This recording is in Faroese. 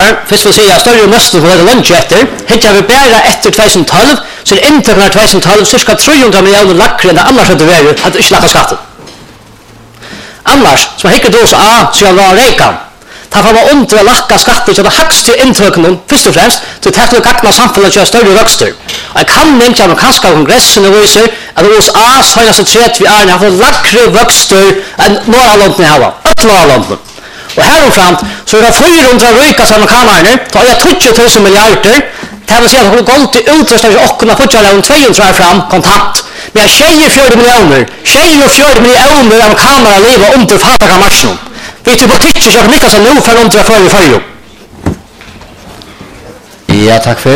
först vill säga större måste för det lunch efter. Hittar vi bara efter 2012 så är intäkterna 2012 cirka 300 miljoner lackre än annars hade varit att inte lacka skatten. Annars, som hickar då så så jag var rekan. Ta får man undra lacka skatter så det högsta intäkterna först och främst så tänkte jag gagna samhället till större växter. Jag kan inte amerikanska kongressen och visar att USA senaste 30 åren har fått lackre växter än några länder har. Alla länder. Och häromfram så är det 400 rikaste amerikaner, då har jag 20 000 miljarder. Det vill säga att det kommer gå till utrustning och kunna fortsätta om 200 fram kontant. Men 24 miljoner amerikaner lever under fattiga marschen. Vet du på tycker så mycket som nu för under förr. Ja, tack för